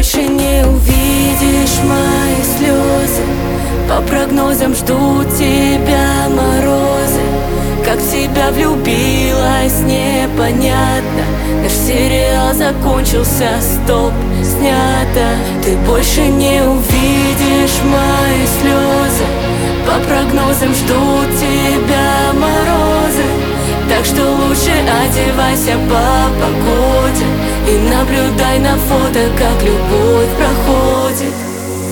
больше не увидишь мои слезы. По прогнозам ждут тебя морозы. Как в тебя влюбилась, непонятно. Наш сериал закончился, стоп, снято. Ты больше не увидишь мои слезы. По прогнозам ждут тебя морозы. Так что лучше одевайся по погоде и наблюдай на фото, как любовь проходит.